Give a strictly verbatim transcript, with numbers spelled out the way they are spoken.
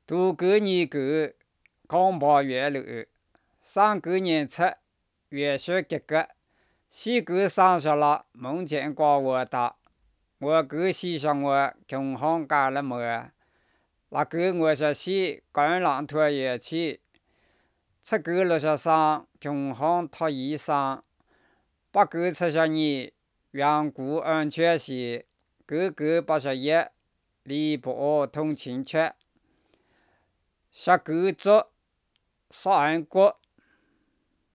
度过年过，恐怕越老；上过年出，越说结果。西过上学了，梦见瓜我大。我哥西上我穷行干了么？那个我说西干浪拖也去，出个六十三，穷行脱衣裳。八个七十二，缘故安全些。哥哥八十一，离谱同情缺。十个足，杀人国。